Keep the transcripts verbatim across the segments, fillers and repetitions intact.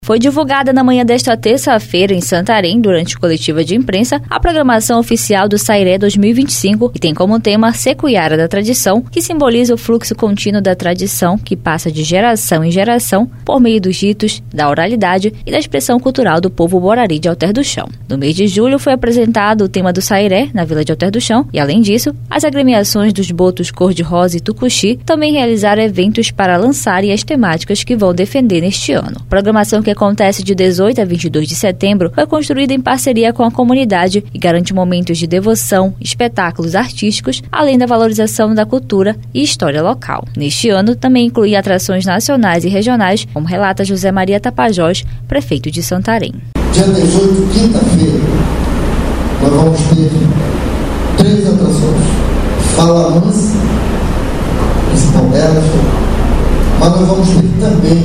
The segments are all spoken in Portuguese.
Foi divulgada na manhã desta terça-feira em Santarém, durante coletiva de imprensa, a programação oficial do Sairé dois mil e vinte e cinco, que tem como tema Secuiara da Tradição, que simboliza o fluxo contínuo da tradição que passa de geração em geração por meio dos ritos, da oralidade e da expressão cultural do povo borari de Alter do Chão. No mês de julho foi apresentado o tema do Sairé na Vila de Alter do Chão e, além disso, as agremiações dos botos Cor-de-Rosa e Tucuxi também realizaram eventos para lançarem as temáticas que vão defender neste ano. A programação que acontece de dezoito a vinte e dois de setembro, foi construída em parceria com a comunidade e garante momentos de devoção, espetáculos artísticos, além da valorização da cultura e história local. Neste ano, também inclui atrações nacionais e regionais, como relata José Maria Tapajós, prefeito de Santarém. Dia dezoito, quinta-feira, nós vamos ter três atrações. Fala Mansa, principal delas, mas nós vamos ter também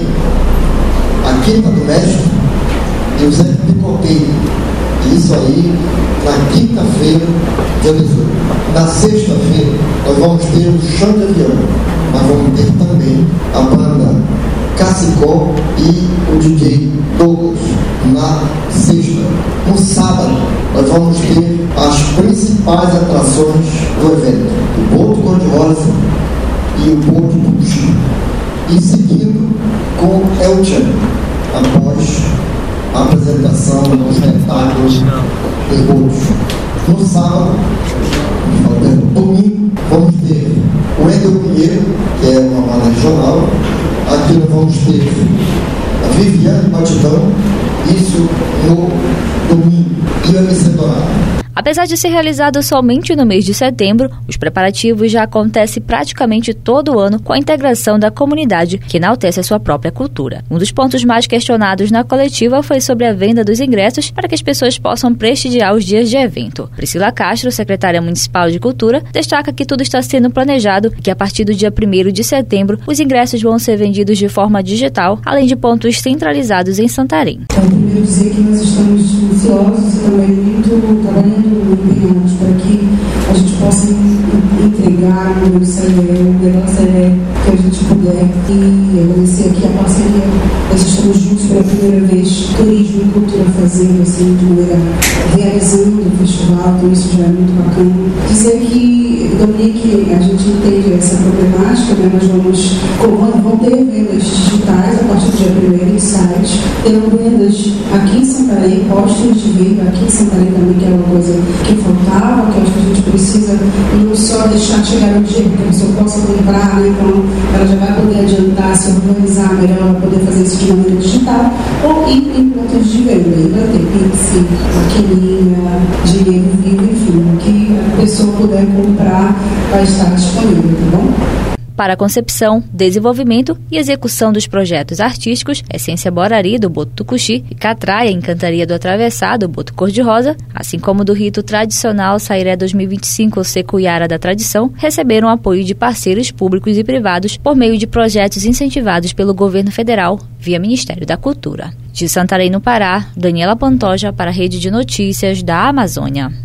a Quinta do Mestre e o Zé Picoteiro. Isso aí na quinta-feira, dia dezoito. Na sexta-feira, nós vamos ter o Chão de Avião. Nós vamos ter também a banda Cacicó e o D J Douglas na sexta. No sábado, nós vamos ter as principais atrações do evento: o Boto Cor-de-Rosa e o Boto Tucuxi. E seguindo com El Chan, após a apresentação do espetáculo de botos. No sábado, no domingo, vamos ter o Endel Pinheiro, que é uma banda regional. Aqui nós vamos ter a Viviane Batidão, isso no domingo, e o M C Dourado. Apesar de ser realizado somente no mês de setembro, os preparativos já acontecem praticamente todo ano com a integração da comunidade, que enaltece a sua própria cultura. Um dos pontos mais questionados na coletiva foi sobre a venda dos ingressos para que as pessoas possam prestigiar os dias de evento. Priscila Castro, secretária municipal de Cultura, destaca que tudo está sendo planejado e que a partir do dia primeiro de setembro os ingressos vão ser vendidos de forma digital, além de pontos centralizados em Santarém. Então, primeiro dizer que nós estamos ansiosos e também muito trabalhando empenhados para que a gente possa entregar o Sairé, o melhor Sairé que a gente puder, e agradecer aqui a parceria. Nós estamos juntos pela primeira vez, turismo e cultura fazendo assim, de maneira, realizando o festival, então isso já é muito bacana. Dizer que, Dominique, a gente entende essa problemática, né? Nós vamos, como vão ter vendas digitais a partir do dia primeiro em sites, terão vendas aqui em Santarém, postos de venda aqui em Santarém também, que é uma coisa que faltava, que acho que a gente precisa não só deixar chegar no dia que a pessoa possa comprar, né? Então ela já vai poder adiantar, se organizar melhor, poder fazer isso de maneira digital, ou ir em pontos de venda, aí vai ter Pix, maquininha, dinheiro vivo, enfim, o que a pessoa puder comprar vai estar disponível, tá bom? Para a concepção, desenvolvimento e execução dos projetos artísticos, Essência Borari, do Boto Tucuxi, e Catraia, Encantaria do Atravessado, do Boto Cor-de-Rosa, assim como do rito tradicional Sairé dois mil e vinte e cinco, Secuiara da Tradição, receberam apoio de parceiros públicos e privados por meio de projetos incentivados pelo governo federal via Ministério da Cultura. De Santarém, no Pará, Daniela Pantoja para a Rede de Notícias da Amazônia.